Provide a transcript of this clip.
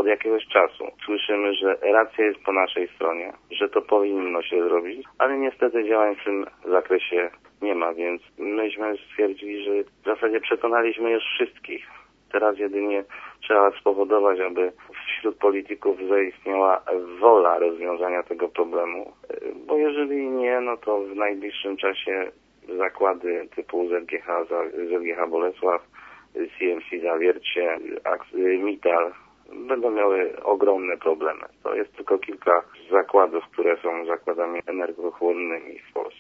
od jakiegoś czasu słyszymy, że racja jest po naszej stronie, że to powinno się zrobić, ale niestety działań w tym zakresie nie ma, więc myśmy stwierdzili, że w zasadzie przekonaliśmy już wszystkich. Teraz jedynie trzeba spowodować, aby wśród polityków zaistniała wola rozwiązania tego problemu, bo jeżeli nie, no to w najbliższym czasie zakłady typu ZGH Bolesław, CMC Zawiercie, Mittal będą miały ogromne problemy. To jest tylko kilka zakładów, które są zakładami energochłonnymi w Polsce.